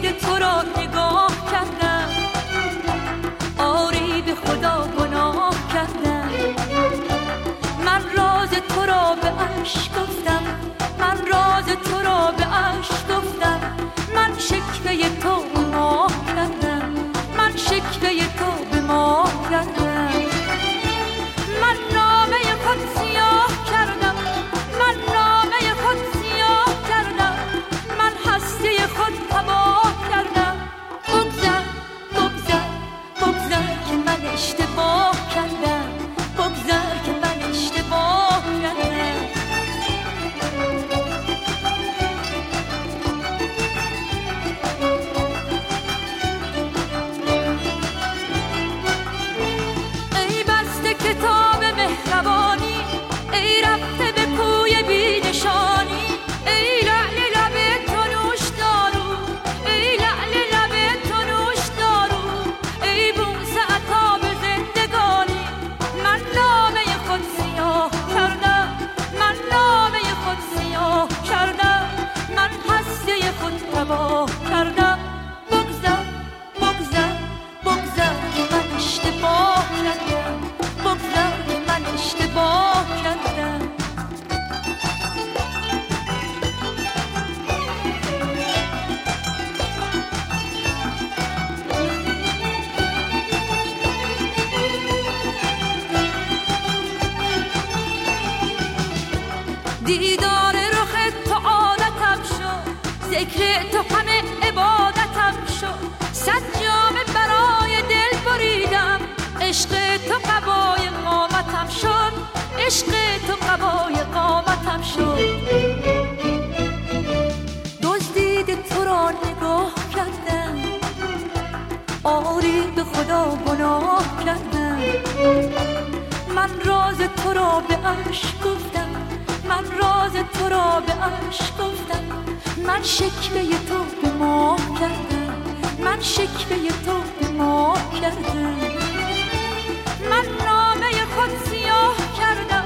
دزدید تو را نگاه کردم، آری به خدا گناه کردم. من راز تو را به عشق گفتم، من راز تو را به عشق گفتم. من شکوه تو به ماه کردم، من شکوه تو به ماه کردم. من نامه خود سیاه کردم، من نامه خود سیاه کردم. من هستی خود تباه کردم. بگذر بگذر بگذر که من اشتباه کردم، بگذر که من اشتباه کردم. ای بسته کتاب مهربانی، ای رفته به کوی بی نشانی. ای لعل لب تو نوش دارو، ای لعل لب تو نوش دارو. ای بوسه عطا به زندگانی. من نامه خود سیاه کردم، من نامه خود سیاه کردم. من هستی خود تباه کردم. بگذر بگذر بگذر که من اشتباه کردم، بگذر که من اشتباه کردم. دیدار رخ تو عادتم شد، ذکر تو همه عبادتم شد. صد جامه برای دل بریدم، عشق تو قبای قامتم شد، عشق تو قبای قامتم شد. دزدید تو را نگاه کردم، آری به خدا گناه کردم. من راز تو را به عشق گفتم، من راز تو را به عشق گفتم. من شکوه تو به ماه کردم، من شکوه تو به ماه کردم. من نامه خود سیاه کردم،